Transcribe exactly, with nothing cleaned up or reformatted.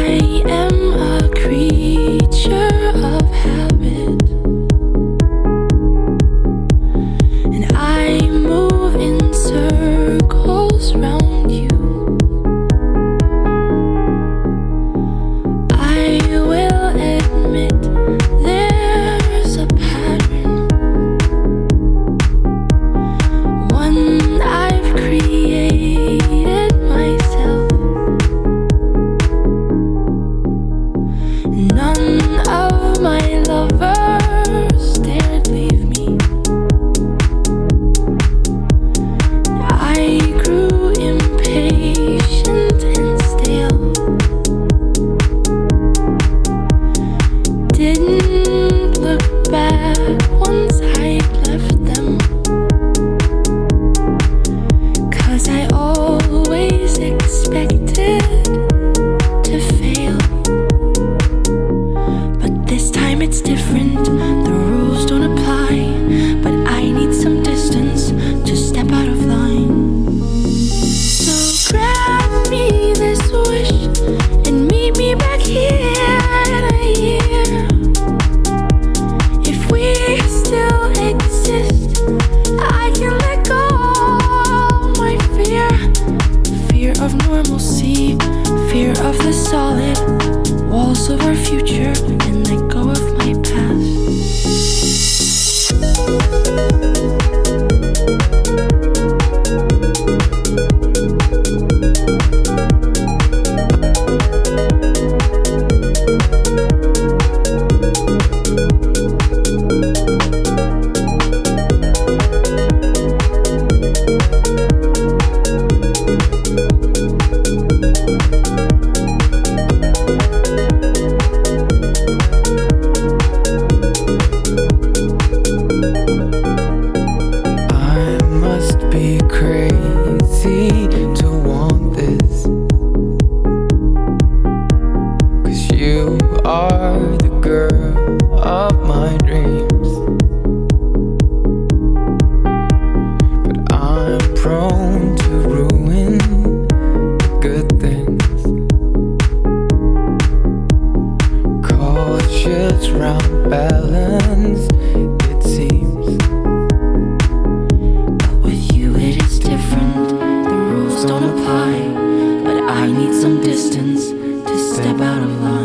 am a creature of habit, and I move in circles round you. I will admit there's a pattern, one I've created myself. None of my lovers dared leave me. I grew impatient and stale. Didn't look back once I'd left them, 'cause I always expected to fail. This time it's different, the rules don't apply, but I need some distance to step out of line. So grant me this wish and meet me back here in a year. If we still exist, I can let go of my fear. Fear of normalcy, fear of the solid walls of our future, and let go of my past. Balance, it seems. But with you it is different, the rules don't apply, but I need some distance to step out of line.